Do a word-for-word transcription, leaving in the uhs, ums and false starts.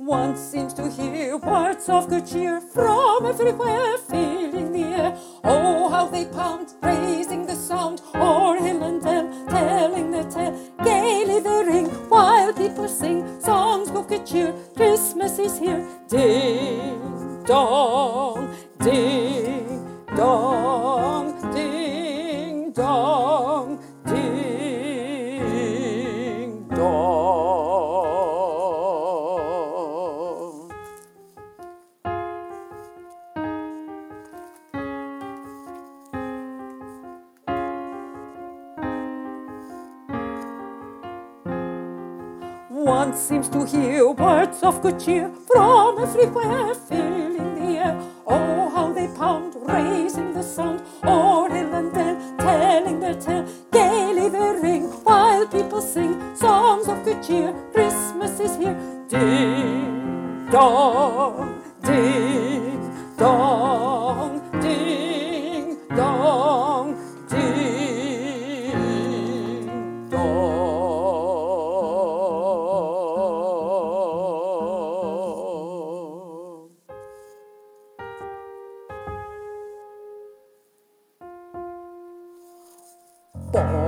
One seems to hear words of good cheer from everywhere, filling the air. Oh, how they pound, raising the sound, o'er hill and dale, telling their tale. Gaily they ring, while people sing songs of good cheer. Christmas is here. Ding dong, ding dong, ding dong, ding dong. One seems to hear words of good cheer from everywhere, filling the air. Oh, how they pound, raising the sound, o'er hill and dale, telling their tale. Gaily they ring, while people sing songs of good cheer. Christmas is here. Ding dong, ding dong, ding dong, ding dong. Bong.